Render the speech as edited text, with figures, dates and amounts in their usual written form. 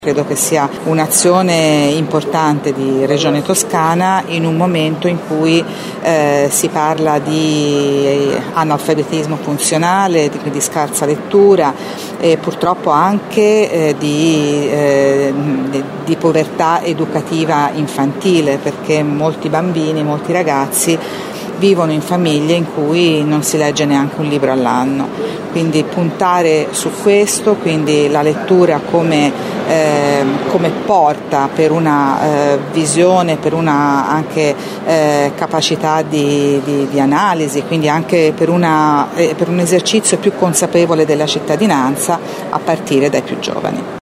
Credo che sia un'azione importante di Regione Toscana in un momento in cui si parla di analfabetismo funzionale, di scarsa lettura e purtroppo anche di povertà educativa infantile, perché molti bambini, molti ragazzi vivono in famiglie in cui non si legge neanche un libro all'anno. Quindi puntare su questo, quindi la lettura come porta per una visione, per una anche capacità di analisi, quindi anche per un esercizio più consapevole della cittadinanza a partire dai più giovani.